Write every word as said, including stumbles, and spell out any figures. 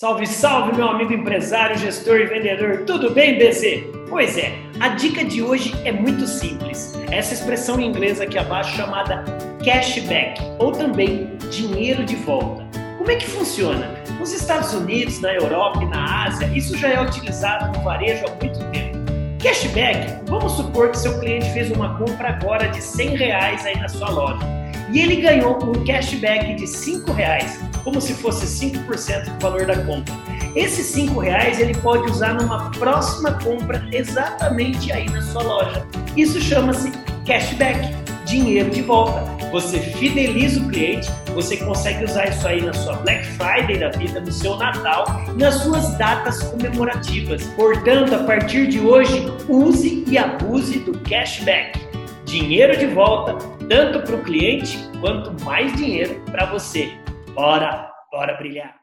Salve, salve, meu amigo empresário, gestor e vendedor, tudo bem, B Z? Pois é, a dica de hoje é muito simples. Essa expressão em inglês aqui abaixo chamada cashback, ou também dinheiro de volta. Como é que funciona? Nos Estados Unidos, na Europa e na Ásia, isso já é utilizado no varejo há muito tempo. Cashback, vamos supor que seu cliente fez uma compra agora de cem reais aí na sua loja e ele ganhou um cashback de cinco reais, como se fosse cinco por cento do valor da compra. Esses cinco reais ele pode usar numa próxima compra exatamente aí na sua loja. Isso chama-se cashback, dinheiro de volta. Você fideliza o cliente, você consegue usar isso aí na sua Black Friday da vida, no seu Natal e nas suas datas comemorativas. Portanto, a partir de hoje, use e abuse do cashback. Dinheiro de volta, tanto para o cliente quanto mais dinheiro para você. Bora, bora brilhar!